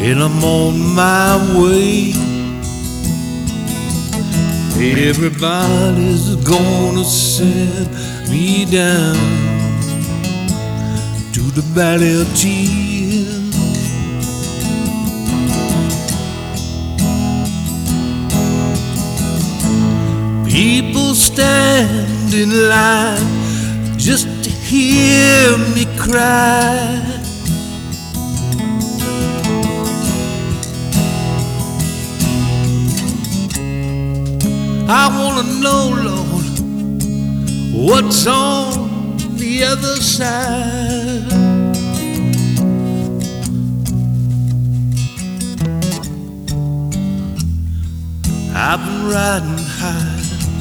and I'm on my way. Everybody's gonna send me down to the valley of tears. People stand in line just to hear me cry. I wanna know, Lord, what's on the other side. I've been riding high,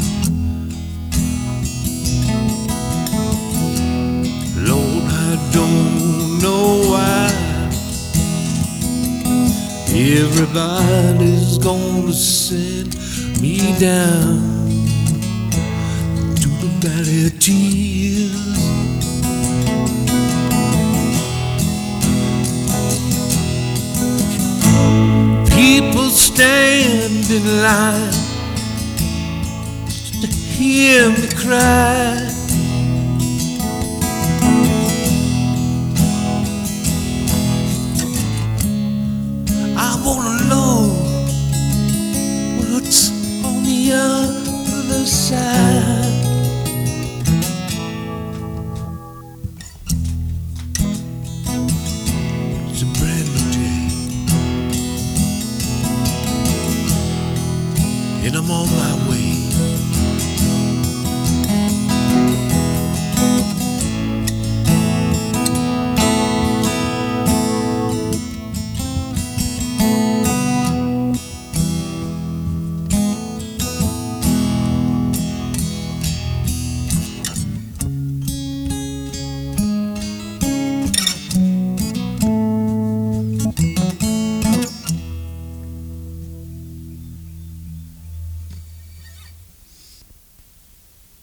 Lord, I don't know why. Everybody's gonna send me down to the valley of tears. People stand in line to hear me cry. I wanna know what's on the other side. It's a brand new day, and I'm on my way.